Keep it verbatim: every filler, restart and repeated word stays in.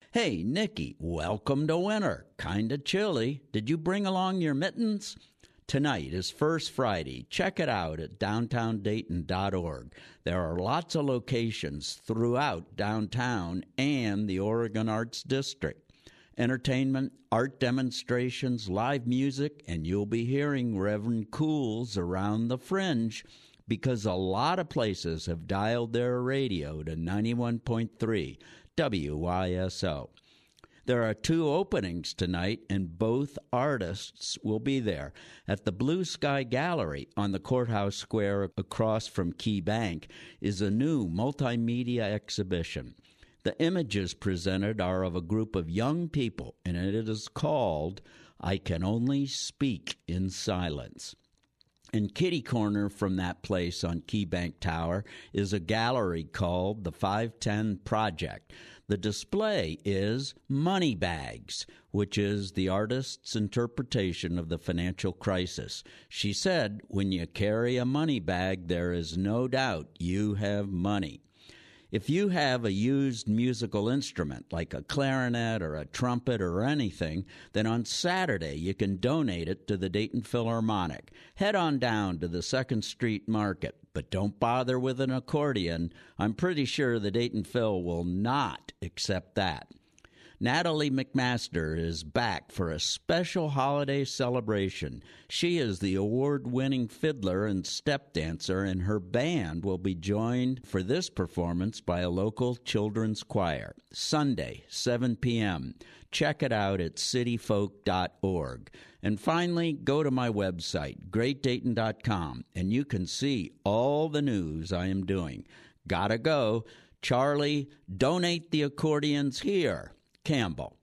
Hey, Nikki, welcome to winter. Kinda chilly. Did you bring along your mittens? Tonight is First Friday. Check it out at downtown dayton dot org. There are lots of locations throughout downtown and the Oregon Arts District. Entertainment, art demonstrations, live music, and you'll be hearing Reverend Cools around the fringe because a lot of places have dialed their radio to ninety-one point three W Y S O. There are two openings tonight, and both artists will be there. At the Blue Sky Gallery on the Courthouse Square across from Key Bank is a new multimedia exhibition. The images presented are of a group of young people, and it is called I Can Only Speak in Silence. And kitty corner from that place on Key Bank Tower is a gallery called the five ten Project. The display is Money Bags, which is the artist's interpretation of the financial crisis. She said, when you carry a money bag, there is no doubt you have money. If you have a used musical instrument like a clarinet or a trumpet or anything, then on Saturday you can donate it to the Dayton Philharmonic. Head on down to the Second Street Market, but don't bother with an accordion. I'm pretty sure the Dayton Phil will not accept that. Natalie McMaster is back for a special holiday celebration. She is the award-winning fiddler and step dancer, and her band will be joined for this performance by a local children's choir. Sunday, seven p.m. Check it out at city folk dot org. And finally, go to my website, great dayton dot com, and you can see all the news I am doing. Gotta go. Charlie, donate the accordions here. Campbell.